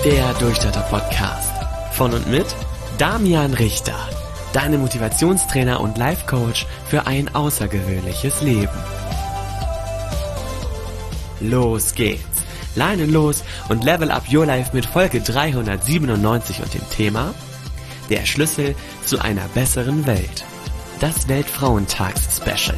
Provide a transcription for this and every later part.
Der Durchstarter-Podcast. Von und mit Damian Richter. Deine Motivationstrainer und Life-Coach für ein außergewöhnliches Leben. Los geht's. Leinen los und level up your life mit Folge 397 und dem Thema Der Schlüssel zu einer besseren Welt. Das Weltfrauentags-Special.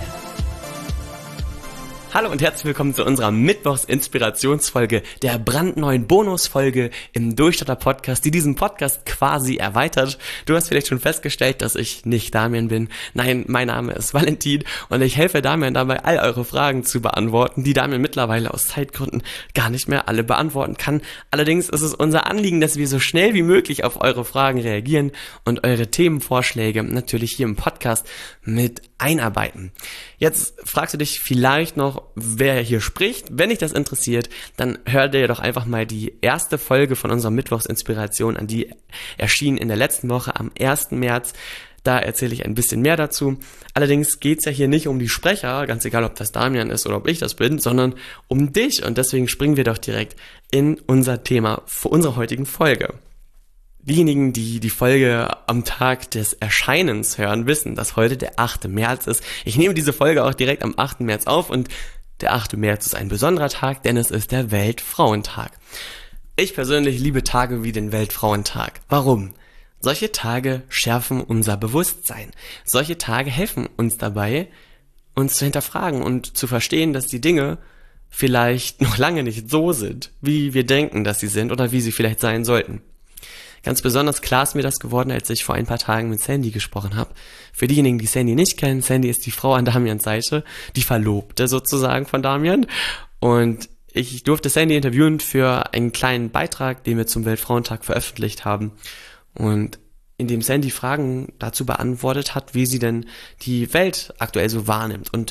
Hallo und herzlich willkommen zu unserer Mittwochs-Inspirationsfolge, der brandneuen Bonusfolge im Durchstarter-Podcast, die diesen Podcast quasi erweitert. Du hast vielleicht schon festgestellt, dass ich nicht Damian bin. Nein, mein Name ist Valentin und ich helfe Damian dabei, all eure Fragen zu beantworten, die Damian mittlerweile aus Zeitgründen gar nicht mehr alle beantworten kann. Allerdings ist es unser Anliegen, dass wir so schnell wie möglich auf eure Fragen reagieren und eure Themenvorschläge natürlich hier im Podcast mit einarbeiten. Jetzt fragst du dich vielleicht noch, wer hier spricht. Wenn dich das interessiert, dann hör dir doch einfach mal die erste Folge von unserer Mittwochsinspiration an, die erschien in der letzten Woche am 1. März. Da erzähle ich ein bisschen mehr dazu. Allerdings geht's ja hier nicht um die Sprecher, ganz egal, ob das Damian ist oder ob ich das bin, sondern um dich. Und deswegen springen wir doch direkt in unser Thema für unsere heutigen Folge. Diejenigen, die die Folge am Tag des Erscheinens hören, wissen, dass heute der 8. März ist. Ich nehme diese Folge auch direkt am 8. März auf und der 8. März ist ein besonderer Tag, denn es ist der Weltfrauentag. Ich persönlich liebe Tage wie den Weltfrauentag. Warum? Solche Tage schärfen unser Bewusstsein. Solche Tage helfen uns dabei, uns zu hinterfragen und zu verstehen, dass die Dinge vielleicht noch lange nicht so sind, wie wir denken, dass sie sind oder wie sie vielleicht sein sollten. Ganz besonders klar ist mir das geworden, als ich vor ein paar Tagen mit Sandy gesprochen habe. Für diejenigen, die Sandy nicht kennen, Sandy ist die Frau an Damians Seite, die Verlobte sozusagen von Damian. Und ich durfte Sandy interviewen für einen kleinen Beitrag, den wir zum Weltfrauentag veröffentlicht haben. Und in dem Sandy Fragen dazu beantwortet hat, wie sie denn die Welt aktuell so wahrnimmt und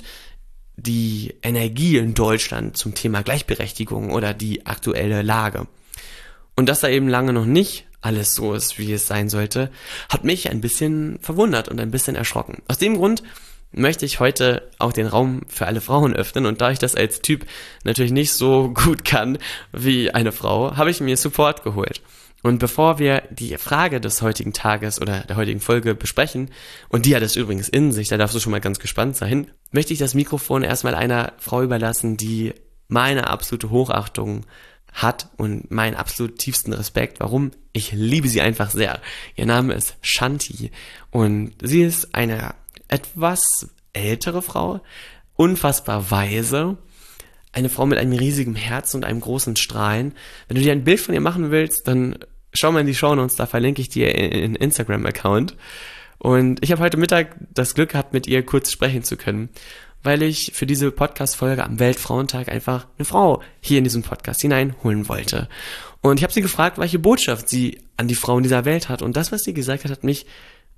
die Energie in Deutschland zum Thema Gleichberechtigung oder die aktuelle Lage. Und dass da eben lange noch nicht alles so ist, wie es sein sollte, hat mich ein bisschen verwundert und ein bisschen erschrocken. Aus dem Grund möchte ich heute auch den Raum für alle Frauen öffnen und da ich das als Typ natürlich nicht so gut kann wie eine Frau, habe ich mir Support geholt. Und bevor wir die Frage des heutigen Tages oder der heutigen Folge besprechen, und die hat es übrigens in sich, da darfst du schon mal ganz gespannt sein, möchte ich das Mikrofon erstmal einer Frau überlassen, die meine absolute Hochachtung hat und meinen absolut tiefsten Respekt. Warum? Ich liebe sie einfach sehr. Ihr Name ist Shanti und sie ist eine etwas ältere Frau, unfassbar weise, eine Frau mit einem riesigen Herz und einem großen Strahlen. Wenn du dir ein Bild von ihr machen willst, dann schau mal in die Shownotes, da verlinke ich dir in Instagram-Account. Und ich habe heute Mittag das Glück gehabt, mit ihr kurz sprechen zu können, weil ich für diese Podcast-Folge am Weltfrauentag einfach eine Frau hier in diesen Podcast hineinholen wollte. Und ich habe sie gefragt, welche Botschaft sie an die Frauen dieser Welt hat. Und das, was sie gesagt hat, hat mich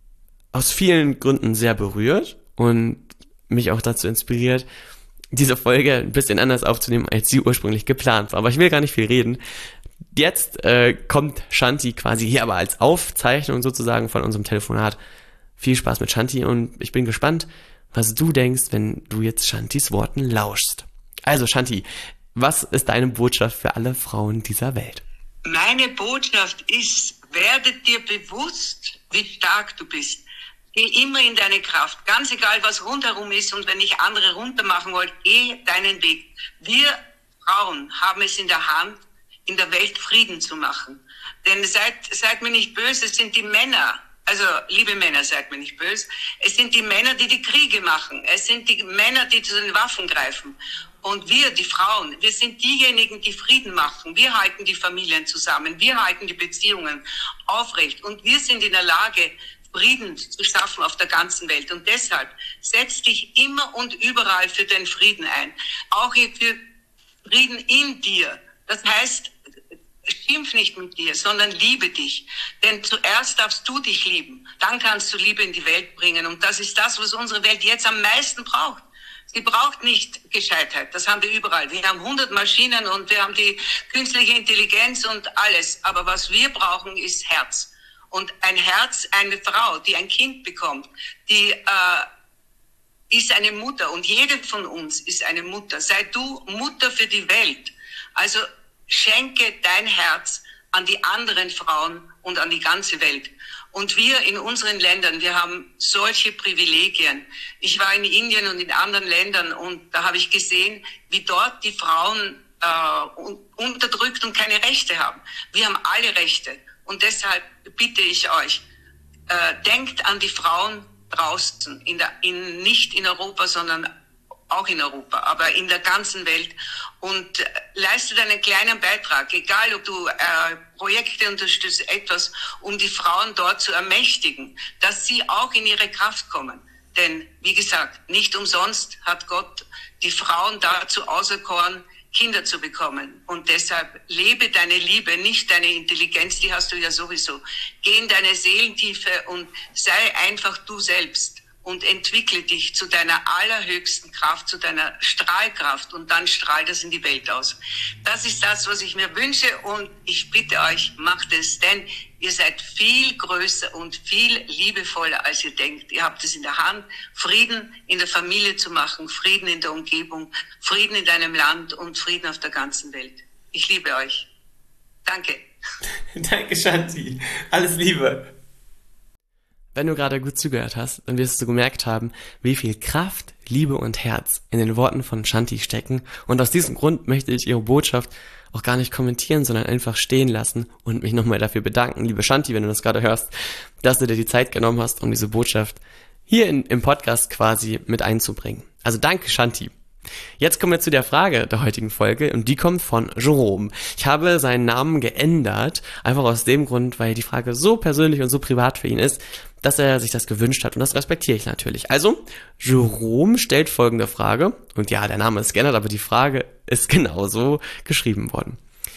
aus vielen Gründen sehr berührt und mich auch dazu inspiriert, diese Folge ein bisschen anders aufzunehmen, als sie ursprünglich geplant war. Aber ich will gar nicht viel reden. Jetzt kommt Shanti quasi hier aber als Aufzeichnung sozusagen von unserem Telefonat. Viel Spaß mit Shanti und ich bin gespannt, was du denkst, wenn du jetzt Shantis Worten lauschst. Also Shanti, was ist deine Botschaft für alle Frauen dieser Welt? Meine Botschaft ist, werde dir bewusst, wie stark du bist. Geh immer in deine Kraft, ganz egal was rundherum ist und wenn ich andere runtermachen wollte, geh deinen Weg. Wir Frauen haben es in der Hand, in der Welt Frieden zu machen. Denn seid mir nicht böse, es sind die Männer. Also, liebe Männer, seid mir nicht böse. Es sind die Männer, die die Kriege machen. Es sind die Männer, die zu den Waffen greifen. Und wir, die Frauen, wir sind diejenigen, die Frieden machen. Wir halten die Familien zusammen. Wir halten die Beziehungen aufrecht. Und wir sind in der Lage, Frieden zu schaffen auf der ganzen Welt. Und deshalb setz dich immer und überall für den Frieden ein. Auch für Frieden in dir. Das heißt, schimpf nicht mit dir, sondern liebe dich. Denn zuerst darfst du dich lieben. Dann kannst du Liebe in die Welt bringen. Und das ist das, was unsere Welt jetzt am meisten braucht. Sie braucht nicht Gescheitheit. Das haben wir überall. Wir haben 100 Maschinen und wir haben die künstliche Intelligenz und alles. Aber was wir brauchen, ist Herz. Und ein Herz, eine Frau, die ein Kind bekommt, die ist eine Mutter. Und jede von uns ist eine Mutter. Sei du Mutter für die Welt. Also schenke dein Herz an die anderen Frauen und an die ganze Welt. Und wir in unseren Ländern, wir haben solche Privilegien. Ich war in Indien und in anderen Ländern und da habe ich gesehen, wie dort die Frauen unterdrückt und keine Rechte haben. Wir haben alle Rechte. Und deshalb bitte ich euch, denkt an die Frauen draußen, nicht in Europa, sondern auch in Europa, aber in der ganzen Welt, und leistet einen kleinen Beitrag, egal ob du Projekte unterstützt, etwas, um die Frauen dort zu ermächtigen, dass sie auch in ihre Kraft kommen. Denn, wie gesagt, nicht umsonst hat Gott die Frauen dazu auserkoren, Kinder zu bekommen. Und deshalb lebe deine Liebe, nicht deine Intelligenz, die hast du ja sowieso. Geh in deine Seelentiefe und sei einfach du selbst und entwickle dich zu deiner allerhöchsten Kraft, zu deiner Strahlkraft, und dann strahlt das in die Welt aus. Das ist das, was ich mir wünsche, und ich bitte euch, macht es, denn ihr seid viel größer und viel liebevoller, als ihr denkt. Ihr habt es in der Hand, Frieden in der Familie zu machen, Frieden in der Umgebung, Frieden in deinem Land und Frieden auf der ganzen Welt. Ich liebe euch. Danke. Danke, Shanti. Alles Liebe. Wenn du gerade gut zugehört hast, dann wirst du gemerkt haben, wie viel Kraft, Liebe und Herz in den Worten von Shanti stecken. Und aus diesem Grund möchte ich ihre Botschaft auch gar nicht kommentieren, sondern einfach stehen lassen und mich nochmal dafür bedanken, liebe Shanti, wenn du das gerade hörst, dass du dir die Zeit genommen hast, um diese Botschaft hier im Podcast quasi mit einzubringen. Also danke, Shanti. Jetzt kommen wir zu der Frage der heutigen Folge, und die kommt von Jerome. Ich habe seinen Namen geändert, einfach aus dem Grund, weil die Frage so persönlich und so privat für ihn ist, dass er sich das gewünscht hat, und das respektiere ich natürlich. Also, Jerome stellt folgende Frage, und ja, der Name ist geändert, aber die Frage ist genauso geschrieben worden.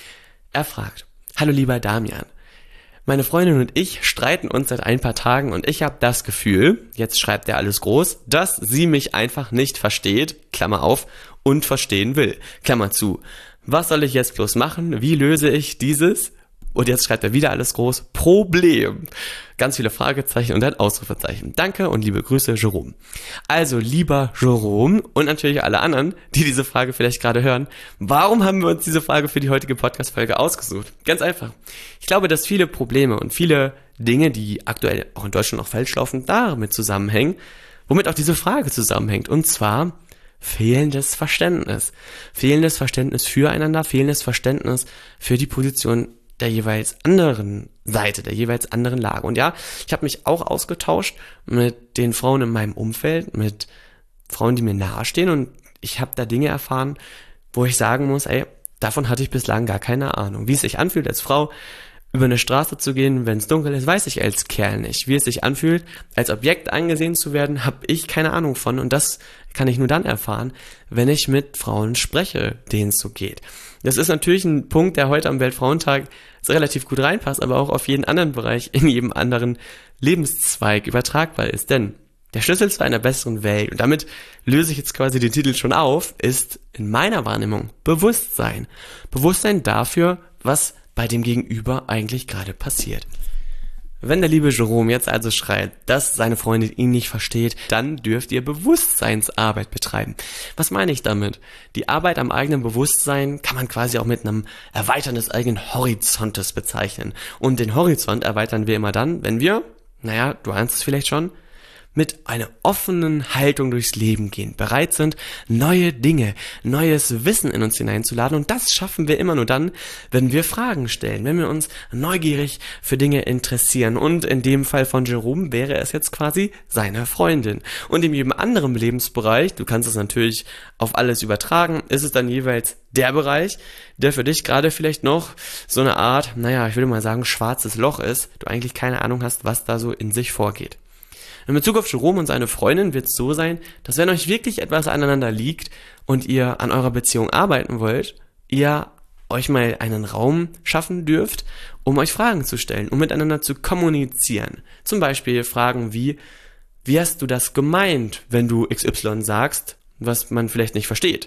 Er fragt: Hallo lieber Damian, meine Freundin und ich streiten uns seit ein paar Tagen und ich habe das Gefühl, jetzt schreibt er alles groß, dass sie mich einfach nicht versteht, Klammer auf, und verstehen will, Klammer zu. Was soll ich jetzt bloß machen? Wie löse ich dieses, und jetzt schreibt er wieder alles groß, Problem? Ganz viele Fragezeichen und ein Ausrufezeichen. Danke und liebe Grüße, Jerome. Also, lieber Jerome und natürlich alle anderen, die diese Frage vielleicht gerade hören, warum haben wir uns diese Frage für die heutige Podcast-Folge ausgesucht? Ganz einfach. Ich glaube, dass viele Probleme und viele Dinge, die aktuell auch in Deutschland noch falsch laufen, damit zusammenhängen, womit auch diese Frage zusammenhängt. Und zwar fehlendes Verständnis. Fehlendes Verständnis füreinander, fehlendes Verständnis für die Position der jeweils anderen Seite, der jeweils anderen Lage. Und ja, ich habe mich auch ausgetauscht mit den Frauen in meinem Umfeld, mit Frauen, die mir nahestehen, und ich habe da Dinge erfahren, wo ich sagen muss, davon hatte ich bislang gar keine Ahnung. Wie es sich anfühlt, als Frau über eine Straße zu gehen, wenn es dunkel ist, weiß ich als Kerl nicht. Wie es sich anfühlt, als Objekt angesehen zu werden, habe ich keine Ahnung von, und das kann ich nur dann erfahren, wenn ich mit Frauen spreche, denen es so geht. Das ist natürlich ein Punkt, der heute am Weltfrauentag relativ gut reinpasst, aber auch auf jeden anderen Bereich, in jedem anderen Lebenszweig übertragbar ist. Denn der Schlüssel zu einer besseren Welt, und damit löse ich jetzt quasi den Titel schon auf, ist in meiner Wahrnehmung Bewusstsein. Bewusstsein dafür, was bei dem Gegenüber eigentlich gerade passiert. Wenn der liebe Jerome jetzt also schreit, dass seine Freundin ihn nicht versteht, dann dürft ihr Bewusstseinsarbeit betreiben. Was meine ich damit? Die Arbeit am eigenen Bewusstsein kann man quasi auch mit einem Erweitern des eigenen Horizontes bezeichnen. Und den Horizont erweitern wir immer dann, wenn wir, du ahnst es vielleicht schon, mit einer offenen Haltung durchs Leben gehen, bereit sind, neue Dinge, neues Wissen in uns hineinzuladen, und das schaffen wir immer nur dann, wenn wir Fragen stellen, wenn wir uns neugierig für Dinge interessieren, und in dem Fall von Jerome wäre es jetzt quasi seine Freundin. Und in jedem anderen Lebensbereich, du kannst es natürlich auf alles übertragen, ist es dann jeweils der Bereich, der für dich gerade vielleicht noch so eine Art, ich würde mal sagen, schwarzes Loch ist, du eigentlich keine Ahnung hast, was da so in sich vorgeht. In Bezug auf Jerome und seine Freundin wird es so sein, dass wenn euch wirklich etwas aneinander liegt und ihr an eurer Beziehung arbeiten wollt, ihr euch mal einen Raum schaffen dürft, um euch Fragen zu stellen, um miteinander zu kommunizieren. Zum Beispiel Fragen wie hast du das gemeint, wenn du XY sagst, was man vielleicht nicht versteht?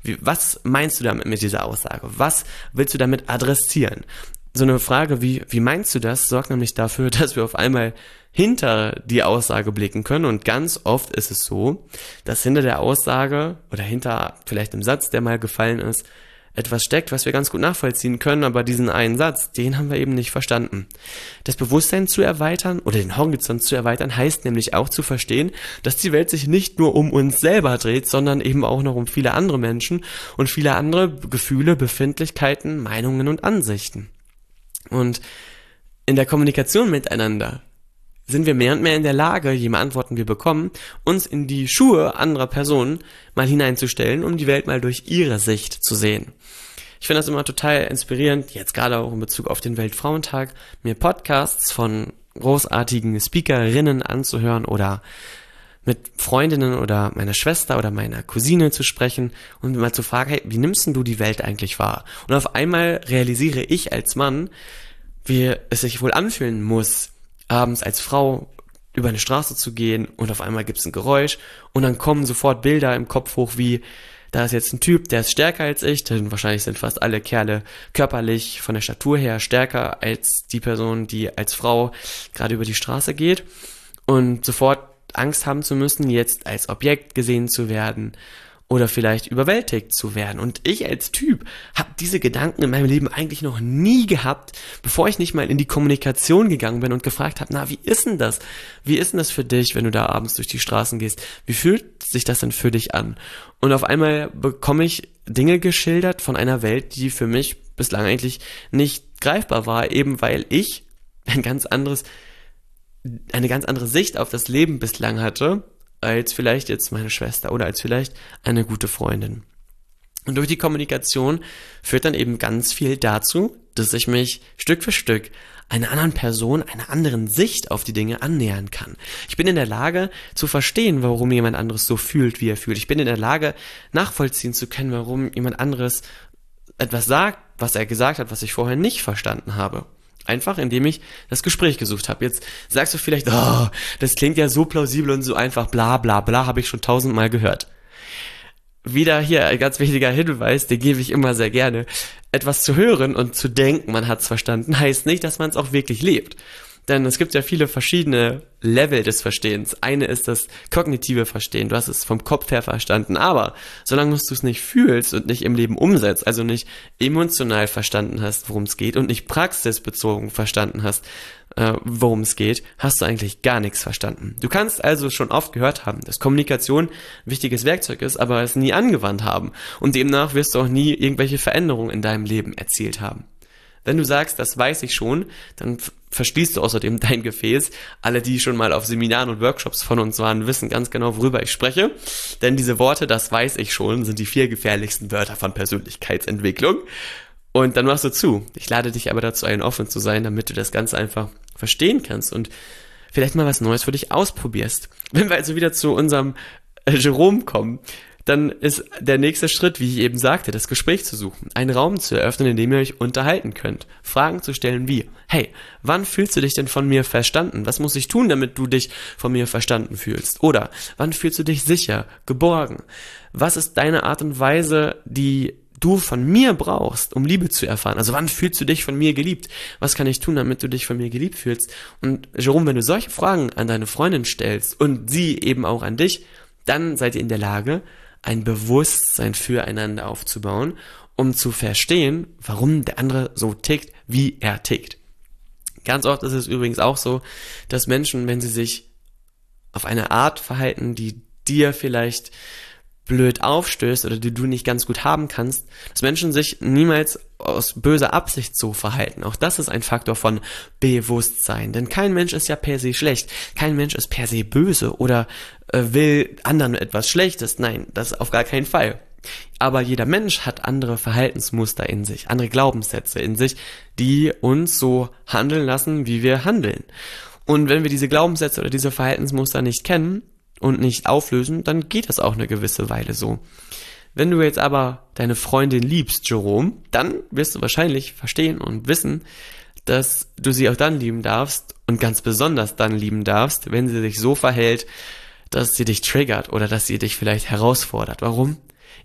Was meinst du damit mit dieser Aussage? Was willst du damit adressieren? So eine Frage wie meinst du das, sorgt nämlich dafür, dass wir auf einmal hinter die Aussage blicken können, und ganz oft ist es so, dass hinter der Aussage oder hinter vielleicht einem Satz, der mal gefallen ist, etwas steckt, was wir ganz gut nachvollziehen können, aber diesen einen Satz, den haben wir eben nicht verstanden. Das Bewusstsein zu erweitern oder den Horizont zu erweitern, heißt nämlich auch zu verstehen, dass die Welt sich nicht nur um uns selber dreht, sondern eben auch noch um viele andere Menschen und viele andere Gefühle, Befindlichkeiten, Meinungen und Ansichten. Und in der Kommunikation miteinander sind wir mehr und mehr in der Lage, je mehr Antworten wir bekommen, uns in die Schuhe anderer Personen mal hineinzustellen, um die Welt mal durch ihre Sicht zu sehen. Ich finde das immer total inspirierend, jetzt gerade auch in Bezug auf den Weltfrauentag, mir Podcasts von großartigen Speakerinnen anzuhören oder mit Freundinnen oder meiner Schwester oder meiner Cousine zu sprechen und mal zu fragen, hey, wie nimmst denn du die Welt eigentlich wahr? Und auf einmal realisiere ich als Mann, wie es sich wohl anfühlen muss, abends als Frau über eine Straße zu gehen und auf einmal gibt's ein Geräusch und dann kommen sofort Bilder im Kopf hoch wie, da ist jetzt ein Typ, der ist stärker als ich, denn wahrscheinlich sind fast alle Kerle körperlich von der Statur her stärker als die Person, die als Frau gerade über die Straße geht und sofort Angst haben zu müssen, jetzt als Objekt gesehen zu werden oder vielleicht überwältigt zu werden. Und ich als Typ habe diese Gedanken in meinem Leben eigentlich noch nie gehabt, bevor ich nicht mal in die Kommunikation gegangen bin und gefragt habe, na, wie ist denn das? Wie ist denn das für dich, wenn du da abends durch die Straßen gehst? Wie fühlt sich das denn für dich an? Und auf einmal bekomme ich Dinge geschildert von einer Welt, die für mich bislang eigentlich nicht greifbar war, eben weil ich eine ganz andere Sicht auf das Leben bislang hatte, als vielleicht jetzt meine Schwester oder als vielleicht eine gute Freundin. Und durch die Kommunikation führt dann eben ganz viel dazu, dass ich mich Stück für Stück einer anderen Person, einer anderen Sicht auf die Dinge annähern kann. Ich bin in der Lage zu verstehen, warum jemand anderes so fühlt, wie er fühlt. Ich bin in der Lage nachvollziehen zu können, warum jemand anderes etwas sagt, was er gesagt hat, was ich vorher nicht verstanden habe. Einfach, indem ich das Gespräch gesucht habe. Jetzt sagst du vielleicht, oh, das klingt ja so plausibel und so einfach, bla bla bla, habe ich schon 1000-mal gehört. Wieder hier ein ganz wichtiger Hinweis, den gebe ich immer sehr gerne. Etwas zu hören und zu denken, man hat es verstanden, heißt nicht, dass man es auch wirklich lebt. Denn es gibt ja viele verschiedene Level des Verstehens. Eine ist das kognitive Verstehen. Du hast es vom Kopf her verstanden. Aber solange du es nicht fühlst und nicht im Leben umsetzt, also nicht emotional verstanden hast, worum es geht und nicht praxisbezogen verstanden hast, worum es geht, hast du eigentlich gar nichts verstanden. Du kannst also schon oft gehört haben, dass Kommunikation ein wichtiges Werkzeug ist, aber es nie angewandt haben. Und demnach wirst du auch nie irgendwelche Veränderungen in deinem Leben erzielt haben. Wenn du sagst, das weiß ich schon, dann verschließt du außerdem dein Gefäß. Alle, die schon mal auf Seminaren und Workshops von uns waren, wissen ganz genau, worüber ich spreche. Denn diese Worte, das weiß ich schon, sind die 4 gefährlichsten Wörter von Persönlichkeitsentwicklung. Und dann machst du zu. Ich lade dich aber dazu ein, offen zu sein, damit du das Ganze einfach verstehen kannst und vielleicht mal was Neues für dich ausprobierst. Wenn wir also wieder zu unserem Jerome kommen, dann ist der nächste Schritt, wie ich eben sagte, das Gespräch zu suchen, einen Raum zu eröffnen, in dem ihr euch unterhalten könnt. Fragen zu stellen wie, hey, wann fühlst du dich denn von mir verstanden? Was muss ich tun, damit du dich von mir verstanden fühlst? Oder, wann fühlst du dich sicher, geborgen? Was ist deine Art und Weise, die du von mir brauchst, um Liebe zu erfahren? Also wann fühlst du dich von mir geliebt? Was kann ich tun, damit du dich von mir geliebt fühlst? Und Jerome, wenn du solche Fragen an deine Freundin stellst und sie eben auch an dich, dann seid ihr in der Lage, ein Bewusstsein füreinander aufzubauen, um zu verstehen, warum der andere so tickt, wie er tickt. Ganz oft ist es übrigens auch so, dass Menschen, wenn sie sich auf eine Art verhalten, die dir vielleicht blöd aufstößt oder die du nicht ganz gut haben kannst, dass Menschen sich niemals aus böser Absicht so verhalten. Auch das ist ein Faktor von Bewusstsein. Denn kein Mensch ist ja per se schlecht. Kein Mensch ist per se böse oder will anderen etwas Schlechtes. Nein, das auf gar keinen Fall. Aber jeder Mensch hat andere Verhaltensmuster in sich, andere Glaubenssätze in sich, die uns so handeln lassen, wie wir handeln. Und wenn wir diese Glaubenssätze oder diese Verhaltensmuster nicht kennen und nicht auflösen, dann geht das auch eine gewisse Weile so. Wenn du jetzt aber deine Freundin liebst, Jerome, dann wirst du wahrscheinlich verstehen und wissen, dass du sie auch dann lieben darfst und ganz besonders dann lieben darfst, wenn sie sich so verhält, dass sie dich triggert oder dass sie dich vielleicht herausfordert. Warum?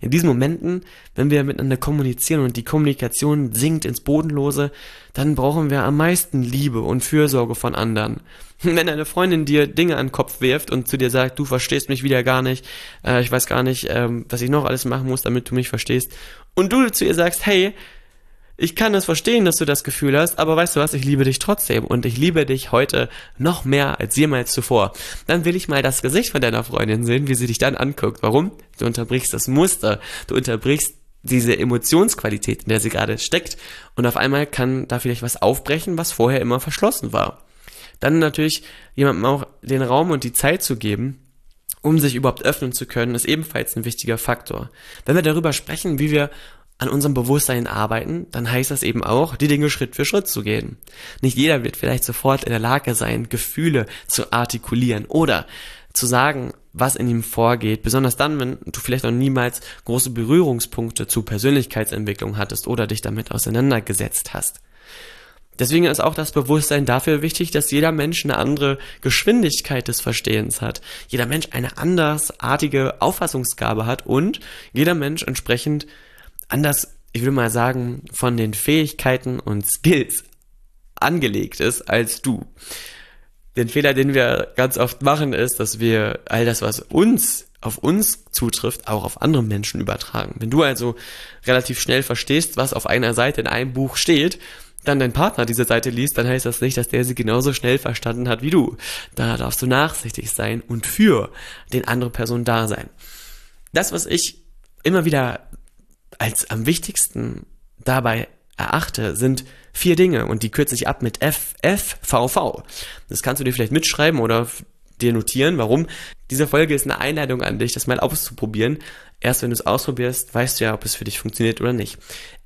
In diesen Momenten, wenn wir miteinander kommunizieren und die Kommunikation sinkt ins Bodenlose, dann brauchen wir am meisten Liebe und Fürsorge von anderen. Wenn eine Freundin dir Dinge an den Kopf wirft und zu dir sagt, du verstehst mich wieder gar nicht, ich weiß gar nicht, was ich noch alles machen muss, damit du mich verstehst, und du zu ihr sagst, hey, ich kann es verstehen, dass du das Gefühl hast, aber weißt du was, ich liebe dich trotzdem und ich liebe dich heute noch mehr als jemals zuvor. Dann will ich mal das Gesicht von deiner Freundin sehen, wie sie dich dann anguckt. Warum? Du unterbrichst das Muster, du unterbrichst diese Emotionsqualität, in der sie gerade steckt, und auf einmal kann da vielleicht was aufbrechen, was vorher immer verschlossen war. Dann natürlich jemandem auch den Raum und die Zeit zu geben, um sich überhaupt öffnen zu können, ist ebenfalls ein wichtiger Faktor. Wenn wir darüber sprechen, wie wir an unserem Bewusstsein arbeiten, dann heißt das eben auch, die Dinge Schritt für Schritt zu gehen. Nicht jeder wird vielleicht sofort in der Lage sein, Gefühle zu artikulieren oder zu sagen, was in ihm vorgeht, besonders dann, wenn du vielleicht noch niemals große Berührungspunkte zu Persönlichkeitsentwicklung hattest oder dich damit auseinandergesetzt hast. Deswegen ist auch das Bewusstsein dafür wichtig, dass jeder Mensch eine andere Geschwindigkeit des Verstehens hat, jeder Mensch eine andersartige Auffassungsgabe hat und jeder Mensch entsprechend anders, ich will mal sagen, von den Fähigkeiten und Skills angelegt ist als du. Den Fehler, den wir ganz oft machen, ist, dass wir all das, was auf uns zutrifft, auch auf andere Menschen übertragen. Wenn du also relativ schnell verstehst, was auf einer Seite in einem Buch steht, dann dein Partner diese Seite liest, dann heißt das nicht, dass der sie genauso schnell verstanden hat wie du. Da darfst du nachsichtig sein und für den andere Person da sein. Das, was ich immer wieder als am wichtigsten dabei erachte, sind 4 Dinge und die kürze ich ab mit FFVV. Das kannst du dir vielleicht mitschreiben oder dir notieren. Warum? Diese Folge ist eine Einladung an dich, das mal auszuprobieren. Erst wenn du es ausprobierst, weißt du ja, ob es für dich funktioniert oder nicht.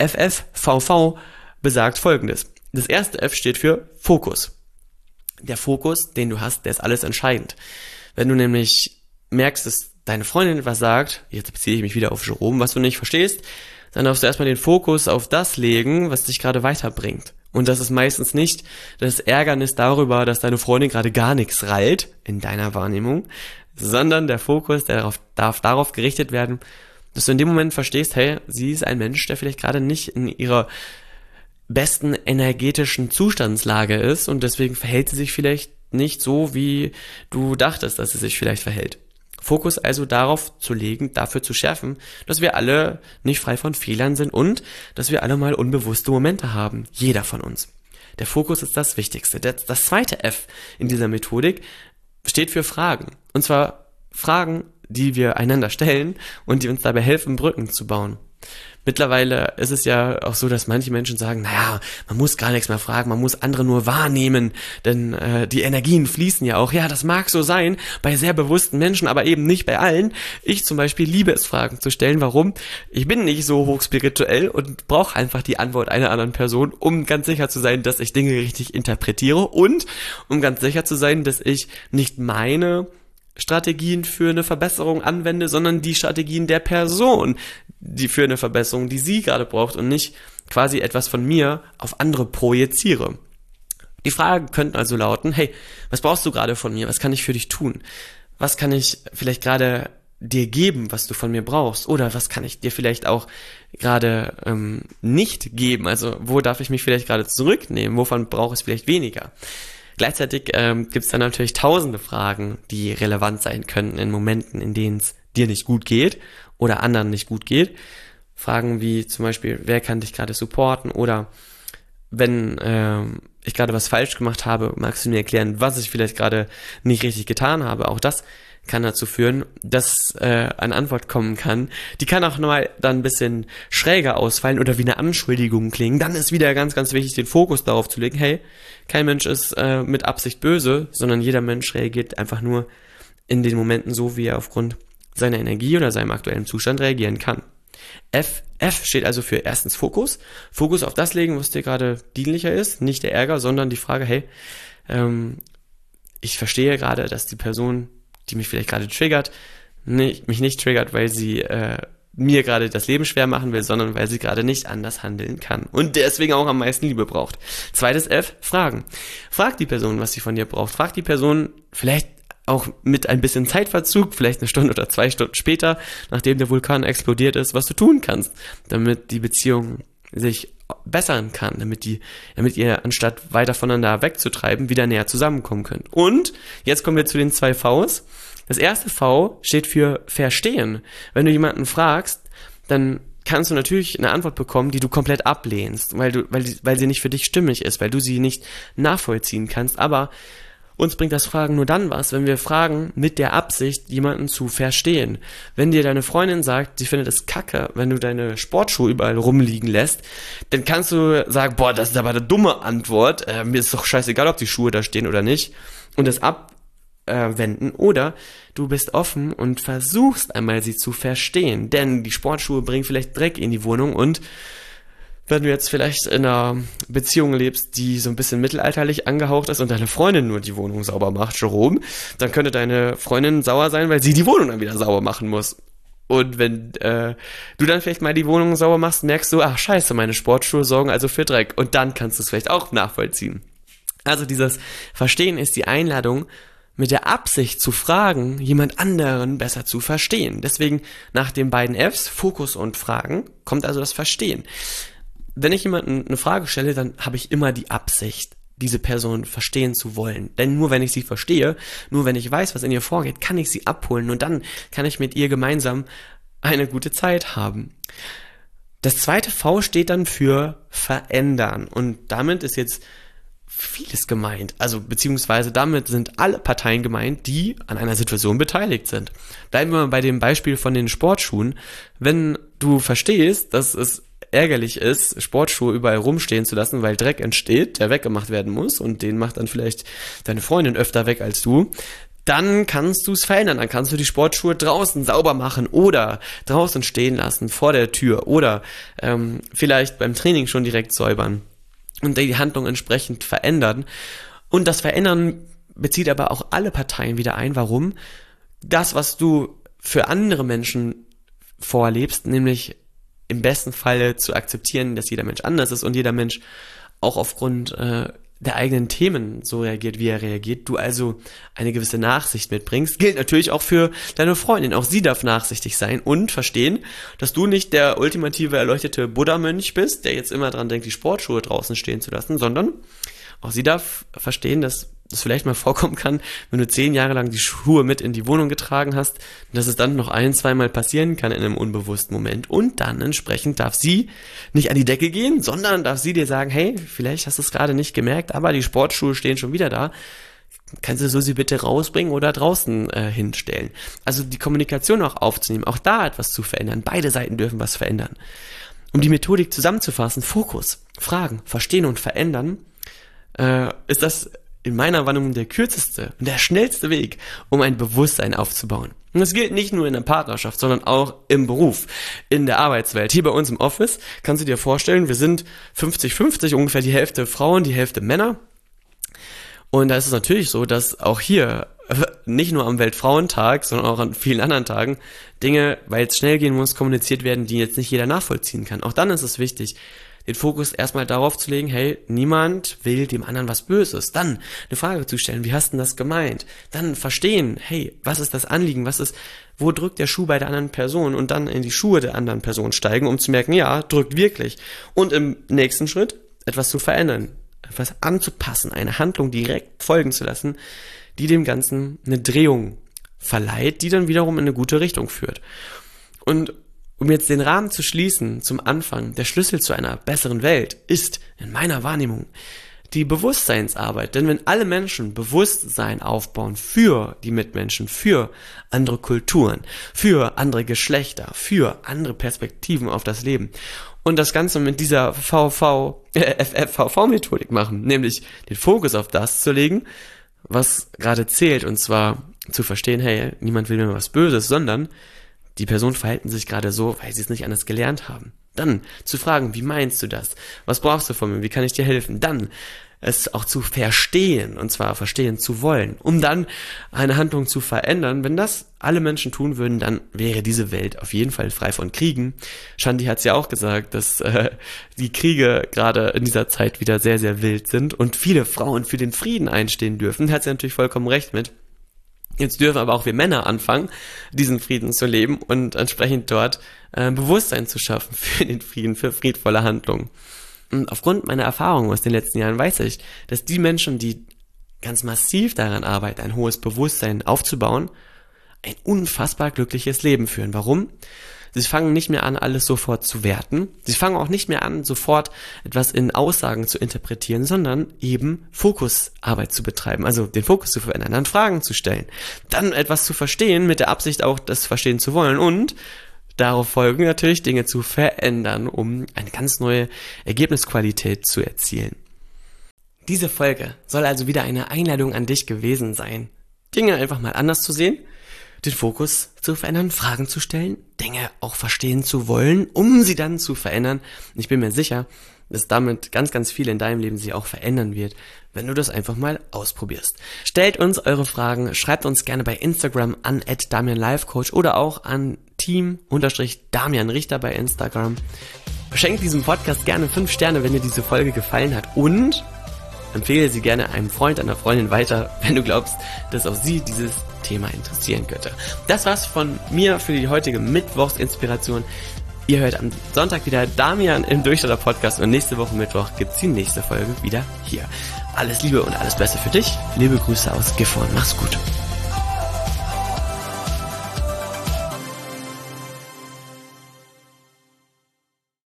FFVV besagt Folgendes. Das erste F steht für Fokus. Der Fokus, den du hast, der ist alles entscheidend. Wenn du nämlich merkst, dass deine Freundin etwas sagt, jetzt beziehe ich mich wieder auf Jerome, was du nicht verstehst, dann darfst du erstmal den Fokus auf das legen, was dich gerade weiterbringt. Und das ist meistens nicht das Ärgernis darüber, dass deine Freundin gerade gar nichts rallt, in deiner Wahrnehmung, sondern der Fokus, darf darauf gerichtet werden, dass du in dem Moment verstehst, hey, sie ist ein Mensch, der vielleicht gerade nicht in ihrer besten energetischen Zustandslage ist und deswegen verhält sie sich vielleicht nicht so, wie du dachtest, dass sie sich vielleicht verhält. Fokus also darauf zu legen, dafür zu schärfen, dass wir alle nicht frei von Fehlern sind und dass wir alle mal unbewusste Momente haben. Jeder von uns. Der Fokus ist das Wichtigste. Das zweite F in dieser Methodik steht für Fragen. Und zwar Fragen, die wir einander stellen und die uns dabei helfen, Brücken zu bauen. Mittlerweile ist es ja auch so, dass manche Menschen sagen, naja, man muss gar nichts mehr fragen, man muss andere nur wahrnehmen, denn die Energien fließen ja auch. Ja, das mag so sein bei sehr bewussten Menschen, aber eben nicht bei allen. Ich zum Beispiel liebe es, Fragen zu stellen. Warum? Ich bin nicht so hochspirituell und brauche einfach die Antwort einer anderen Person, um ganz sicher zu sein, dass ich Dinge richtig interpretiere und um ganz sicher zu sein, dass ich nicht meine Strategien für eine Verbesserung anwende, sondern die Strategien der Person, die für eine Verbesserung, die sie gerade braucht und nicht quasi etwas von mir auf andere projiziere. Die Fragen könnten also lauten, hey, was brauchst du gerade von mir? Was kann ich für dich tun? Was kann ich vielleicht gerade dir geben, was du von mir brauchst? Oder was kann ich dir vielleicht auch gerade nicht geben? Also wo darf ich mich vielleicht gerade zurücknehmen? Wovon brauche ich vielleicht weniger? Gleichzeitig gibt es dann natürlich tausende Fragen, die relevant sein könnten in Momenten, in denen es dir nicht gut geht oder anderen nicht gut geht. Fragen wie zum Beispiel, wer kann dich gerade supporten? Oder wenn ich gerade was falsch gemacht habe, magst du mir erklären, was ich vielleicht gerade nicht richtig getan habe? Auch das kann dazu führen, dass eine Antwort kommen kann. Die kann auch nochmal dann ein bisschen schräger ausfallen oder wie eine Anschuldigung klingen. Dann ist wieder ganz, ganz wichtig, den Fokus darauf zu legen, hey, kein Mensch ist mit Absicht böse, sondern jeder Mensch reagiert einfach nur in den Momenten so, wie er aufgrund seiner Energie oder seinem aktuellen Zustand reagieren kann. F steht also für erstens Fokus. Fokus auf das legen, was dir gerade dienlicher ist, nicht der Ärger, sondern die Frage, hey, ich verstehe gerade, dass die Person, die mich vielleicht gerade triggert, mich nicht triggert, weil sie mir gerade das Leben schwer machen will, sondern weil sie gerade nicht anders handeln kann und deswegen auch am meisten Liebe braucht. Zweites F, Fragen. Frag die Person, was sie von dir braucht. Frag die Person vielleicht auch mit ein bisschen Zeitverzug, vielleicht 1 Stunde oder 2 Stunden später, nachdem der Vulkan explodiert ist, was du tun kannst, damit die Beziehung sich bessern kann, damit ihr anstatt weiter voneinander wegzutreiben, wieder näher zusammenkommen könnt. Und jetzt kommen wir zu den 2 Vs. Das erste V steht für Verstehen. Wenn du jemanden fragst, dann kannst du natürlich eine Antwort bekommen, die du komplett ablehnst, weil sie nicht für dich stimmig ist, weil du sie nicht nachvollziehen kannst. Aber uns bringt das Fragen nur dann was, wenn wir fragen mit der Absicht, jemanden zu verstehen. Wenn dir deine Freundin sagt, sie findet es kacke, wenn du deine Sportschuhe überall rumliegen lässt, dann kannst du sagen, boah, das ist aber eine dumme Antwort, mir ist doch scheißegal, ob die Schuhe da stehen oder nicht, und es abwenden. Oder du bist offen und versuchst einmal, sie zu verstehen, denn die Sportschuhe bringen vielleicht Dreck in die Wohnung, und wenn du jetzt vielleicht in einer Beziehung lebst, die so ein bisschen mittelalterlich angehaucht ist und deine Freundin nur die Wohnung sauber macht, Jerome, dann könnte deine Freundin sauer sein, weil sie die Wohnung dann wieder sauber machen muss. Und wenn du dann vielleicht mal die Wohnung sauber machst, merkst du, ach scheiße, meine Sportschuhe sorgen also für Dreck. Und dann kannst du es vielleicht auch nachvollziehen. Also dieses Verstehen ist die Einladung, mit der Absicht zu fragen, jemand anderen besser zu verstehen. Deswegen nach den beiden Fs, Fokus und Fragen, kommt also das Verstehen. Wenn ich jemandem eine Frage stelle, dann habe ich immer die Absicht, diese Person verstehen zu wollen. Denn nur wenn ich sie verstehe, nur wenn ich weiß, was in ihr vorgeht, kann ich sie abholen, und dann kann ich mit ihr gemeinsam eine gute Zeit haben. Das zweite V steht dann für verändern, und damit ist jetzt vieles gemeint, also beziehungsweise damit sind alle Parteien gemeint, die an einer Situation beteiligt sind. Bleiben wir mal bei dem Beispiel von den Sportschuhen. Wenn du verstehst, dass es ärgerlich ist, Sportschuhe überall rumstehen zu lassen, weil Dreck entsteht, der weggemacht werden muss, und den macht dann vielleicht deine Freundin öfter weg als du, dann kannst du es verändern. Dann kannst du die Sportschuhe draußen sauber machen oder draußen stehen lassen, vor der Tür, oder vielleicht beim Training schon direkt säubern und die Handlung entsprechend verändern. Und das Verändern bezieht aber auch alle Parteien wieder ein. Warum? Das, was du für andere Menschen vorlebst, nämlich im besten Falle zu akzeptieren, dass jeder Mensch anders ist und jeder Mensch auch aufgrund der eigenen Themen so reagiert, wie er reagiert, du also eine gewisse Nachsicht mitbringst, gilt natürlich auch für deine Freundin. Auch sie darf nachsichtig sein und verstehen, dass du nicht der ultimative erleuchtete Buddha-Mönch bist, der jetzt immer dran denkt, die Sportschuhe draußen stehen zu lassen, sondern auch sie darf verstehen, dass es vielleicht mal vorkommen kann, wenn du 10 Jahre lang die Schuhe mit in die Wohnung getragen hast, dass es dann noch 1-2 Mal passieren kann in einem unbewussten Moment, und dann entsprechend darf sie nicht an die Decke gehen, sondern darf sie dir sagen, hey, vielleicht hast du es gerade nicht gemerkt, aber die Sportschuhe stehen schon wieder da, kannst du so sie bitte rausbringen oder draußen hinstellen. Also die Kommunikation auch aufzunehmen, auch da etwas zu verändern, beide Seiten dürfen was verändern. Um die Methodik zusammenzufassen, Fokus, Fragen, Verstehen und Verändern, ist das in meiner Wahrnehmung der kürzeste und der schnellste Weg, um ein Bewusstsein aufzubauen. Und das gilt nicht nur in der Partnerschaft, sondern auch im Beruf, in der Arbeitswelt. Hier bei uns im Office kannst du dir vorstellen, wir sind 50-50, ungefähr die Hälfte Frauen, die Hälfte Männer. Und da ist es natürlich so, dass auch hier nicht nur am Weltfrauentag, sondern auch an vielen anderen Tagen Dinge, weil es schnell gehen muss, kommuniziert werden, die jetzt nicht jeder nachvollziehen kann. Auch dann ist es wichtig, den Fokus erstmal darauf zu legen, hey, niemand will dem anderen was Böses. Dann eine Frage zu stellen, wie hast du das gemeint? Dann verstehen, hey, was ist das Anliegen? Wo drückt der Schuh bei der anderen Person? Und dann in die Schuhe der anderen Person steigen, um zu merken, ja, drückt wirklich. Und im nächsten Schritt etwas zu verändern, etwas anzupassen, eine Handlung direkt folgen zu lassen, die dem Ganzen eine Drehung verleiht, die dann wiederum in eine gute Richtung führt. Und um jetzt den Rahmen zu schließen, zum Anfang, der Schlüssel zu einer besseren Welt ist, in meiner Wahrnehmung, die Bewusstseinsarbeit. Denn wenn alle Menschen Bewusstsein aufbauen für die Mitmenschen, für andere Kulturen, für andere Geschlechter, für andere Perspektiven auf das Leben und das Ganze mit dieser FFVV-Methodik machen, nämlich den Fokus auf das zu legen, was gerade zählt, und zwar zu verstehen, hey, niemand will mir was Böses, sondern die Personen verhalten sich gerade so, weil sie es nicht anders gelernt haben. Dann zu fragen, wie meinst du das? Was brauchst du von mir? Wie kann ich dir helfen? Dann es auch zu verstehen, und zwar verstehen zu wollen, um dann eine Handlung zu verändern. Wenn das alle Menschen tun würden, dann wäre diese Welt auf jeden Fall frei von Kriegen. Shanti hat es ja auch gesagt, dass die Kriege gerade in dieser Zeit wieder sehr, sehr wild sind und viele Frauen für den Frieden einstehen dürfen. Hat sie natürlich vollkommen recht mit. Jetzt dürfen aber auch wir Männer anfangen, diesen Frieden zu leben und entsprechend dort Bewusstsein zu schaffen für den Frieden, für friedvolle Handlungen. Und aufgrund meiner Erfahrungen aus den letzten Jahren weiß ich, dass die Menschen, die ganz massiv daran arbeiten, ein hohes Bewusstsein aufzubauen, ein unfassbar glückliches Leben führen. Warum? Sie fangen nicht mehr an, alles sofort zu werten. Sie fangen auch nicht mehr an, sofort etwas in Aussagen zu interpretieren, sondern eben Fokusarbeit zu betreiben, also den Fokus zu verändern, dann Fragen zu stellen, dann etwas zu verstehen, mit der Absicht auch, das verstehen zu wollen und darauf folgen natürlich Dinge zu verändern, um eine ganz neue Ergebnisqualität zu erzielen. Diese Folge soll also wieder eine Einladung an dich gewesen sein, Dinge einfach mal anders zu sehen, den Fokus zu verändern, Fragen zu stellen, Dinge auch verstehen zu wollen, um sie dann zu verändern. Ich bin mir sicher, dass damit ganz, ganz viel in deinem Leben sich auch verändern wird, wenn du das einfach mal ausprobierst. Stellt uns eure Fragen, schreibt uns gerne bei Instagram an @DamianLifeCoach oder auch an Team_Damian Richter bei Instagram. Schenkt diesem Podcast gerne 5 Sterne, wenn dir diese Folge gefallen hat und empfehle sie gerne einem Freund, einer Freundin weiter, wenn du glaubst, dass auch sie dieses Thema interessieren könnte. Das war's von mir für die heutige Mittwochsinspiration. Ihr hört am Sonntag wieder Damian im Durchstarter Podcast und nächste Woche Mittwoch gibt's die nächste Folge wieder hier. Alles Liebe und alles Beste für dich. Liebe Grüße aus Gifhorn. Mach's gut.